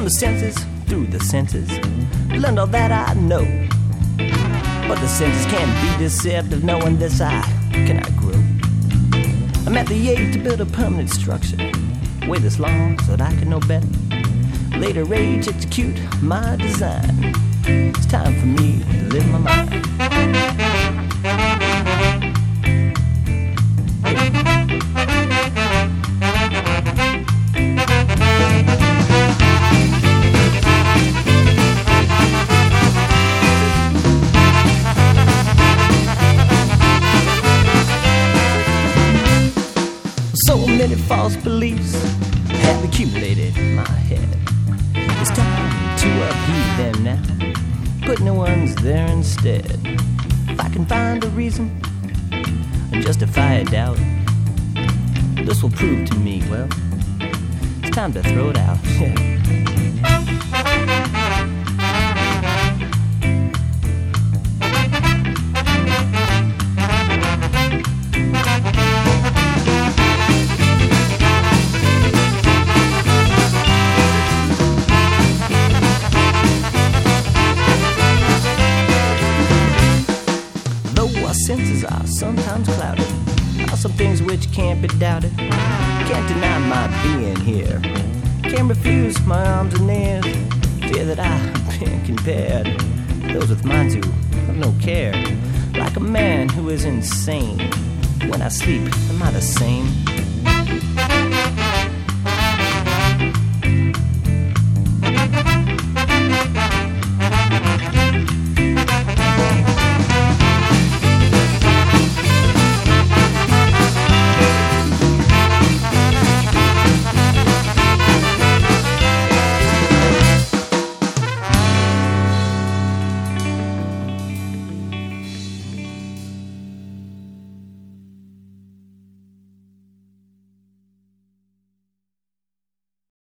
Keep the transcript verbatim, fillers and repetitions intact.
From the senses, through the senses, learned all that I know. But the senses can't be deceptive, knowing this I cannot grow. I'm at the age to build a permanent structure. Wait this long so that I can know better. Later age, execute my design. It's time for me to live my mind. So many false beliefs have accumulated in my head. It's time to upheave them now, put new ones there instead. If I can find a reason and justify a doubt, this will prove to me, well, it's time to throw it out. Senses are sometimes clouded, are some things which can't be doubted. Can't deny my being here, can't refuse my arms and ears. Fear that I've been compared, those with minds who have no care. Like a man who is insane, when I sleep, am I the same?